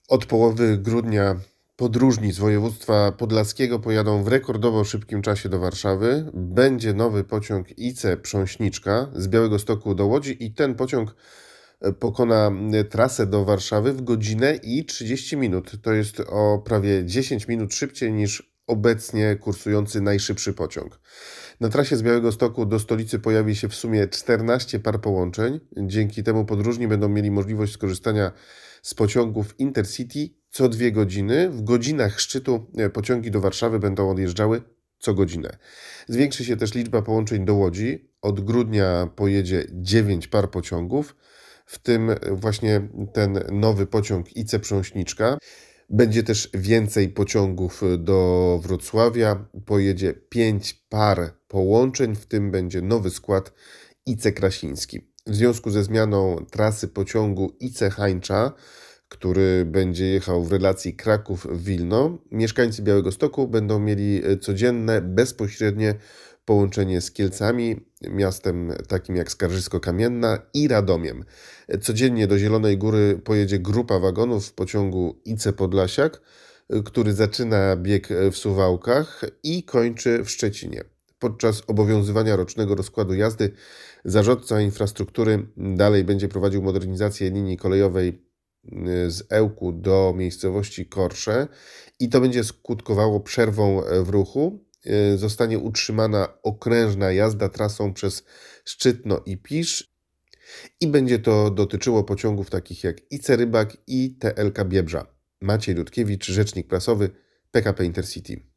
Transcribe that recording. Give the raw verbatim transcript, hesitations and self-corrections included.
Od połowy grudnia podróżni z województwa podlaskiego pojadą w rekordowo szybkim czasie do Warszawy. Będzie nowy pociąg I C Prząśniczka z Białegostoku do Łodzi i ten pociąg pokona trasę do Warszawy w godzinę i trzydzieści minut. To jest o prawie dziesięć minut szybciej niż obecnie kursujący najszybszy pociąg. Na trasie z Białegostoku do stolicy pojawi się w sumie czternaście par połączeń. Dzięki temu podróżni będą mieli możliwość skorzystania z pociągów Intercity co dwie godziny. W godzinach szczytu pociągi do Warszawy będą odjeżdżały co godzinę. Zwiększy się też liczba połączeń do Łodzi. Od grudnia pojedzie dziewięć par pociągów, w tym właśnie ten nowy pociąg I C Prząśniczka. Będzie też więcej pociągów do Wrocławia. Pojedzie pięć par połączeń, w tym będzie nowy skład I C Krasiński. W związku ze zmianą trasy pociągu I C Hańcza, który będzie jechał w relacji Kraków-Wilno, mieszkańcy Białegostoku będą mieli codzienne, bezpośrednie połączenie z Kielcami, miastem takim jak Skarżysko-Kamienna i Radomiem. Codziennie do Zielonej Góry pojedzie grupa wagonów w pociągu I C Podlasiak, który zaczyna bieg w Suwałkach i kończy w Szczecinie. Podczas obowiązywania rocznego rozkładu jazdy zarządca infrastruktury dalej będzie prowadził modernizację linii kolejowej z Ełku do miejscowości Korsze i to będzie skutkowało przerwą w ruchu. Zostanie utrzymana okrężna jazda trasą przez Szczytno i Pisz i będzie to dotyczyło pociągów takich jak I C Rybak i T L K Biebrza. Maciej Dudkiewicz, rzecznik prasowy P K P Intercity.